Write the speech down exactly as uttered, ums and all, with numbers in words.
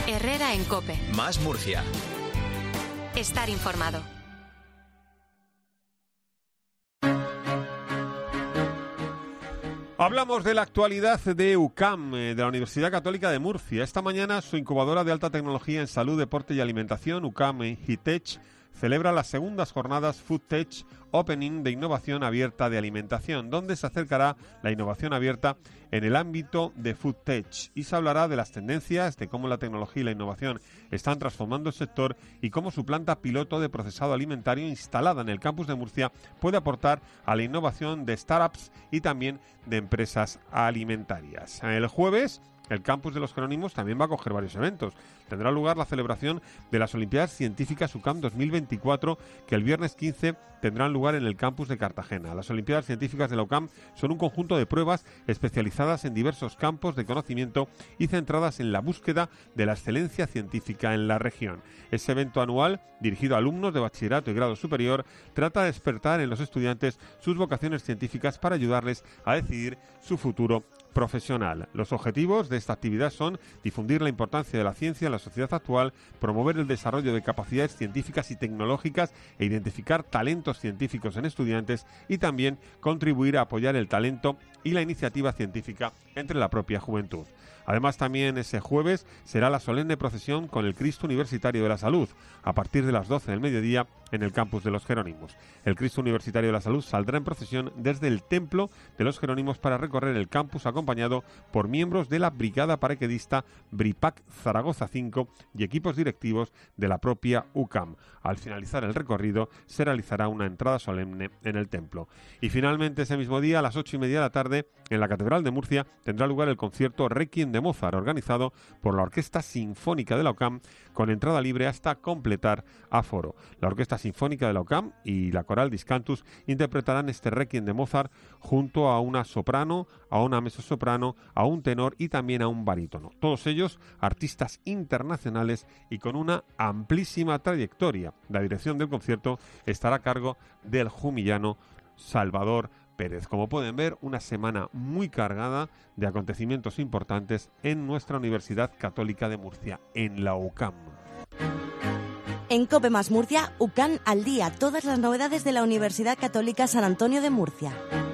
Herrera en COPE. Más Murcia. Estar informado. Hablamos de la actualidad de U C A M, de la Universidad Católica de Murcia. Esta mañana su incubadora de alta tecnología en salud, deporte y alimentación, U C A M HITECH, celebra las segundas jornadas FoodTech Opening de innovación abierta de alimentación, donde se acercará la innovación abierta en el ámbito de FoodTech y se hablará de las tendencias, de cómo la tecnología y la innovación están transformando el sector y cómo su planta piloto de procesado alimentario instalada en el campus de Murcia puede aportar a la innovación de startups y también de empresas alimentarias. El jueves, el campus de los Jerónimos también va a acoger varios eventos. Tendrá lugar la celebración de las Olimpiadas Científicas U C A M dos mil veinticuatro, que el viernes quince tendrán lugar en el campus de Cartagena. Las Olimpiadas Científicas de la U C A M son un conjunto de pruebas especializadas en diversos campos de conocimiento y centradas en la búsqueda de la excelencia científica en la región. Ese evento anual, dirigido a alumnos de bachillerato y grado superior, trata de despertar en los estudiantes sus vocaciones científicas para ayudarles a decidir su futuro profesional. Los objetivos de esta actividad son difundir la importancia de la ciencia en la sociedad actual, promover el desarrollo de capacidades científicas y tecnológicas e identificar talentos científicos en estudiantes y también contribuir a apoyar el talento y la iniciativa científica entre la propia juventud. Además, también ese jueves será la solemne procesión con el Cristo Universitario de la Salud, a partir de las doce del mediodía en el campus de los Jerónimos. El Cristo Universitario de la Salud saldrá en procesión desde el Templo de los Jerónimos para recorrer el campus acompañado por miembros de la Brigada Paracaidista BRIPAC Zaragoza cinco y equipos directivos de la propia U C A M. Al finalizar el recorrido se realizará una entrada solemne en el templo. Y finalmente ese mismo día, a las ocho y media de la tarde, en la Catedral de Murcia tendrá lugar el concierto Requiem de Mozart, organizado por la Orquesta Sinfónica de la U C A M, con entrada libre hasta completar aforo. La Orquesta Sinfónica de la U C A M y la Coral Discantus interpretarán este Requiem de Mozart junto a una soprano, a una mezzosoprano, a un tenor y también a un barítono. Todos ellos artistas internacionales y con una amplísima trayectoria. La dirección del concierto estará a cargo del jumillano Salvador Pérez. Como pueden ver, una semana muy cargada de acontecimientos importantes en nuestra Universidad Católica de Murcia, en la U C A M. En COPE más Murcia, U C A M al día, todas las novedades de la Universidad Católica San Antonio de Murcia.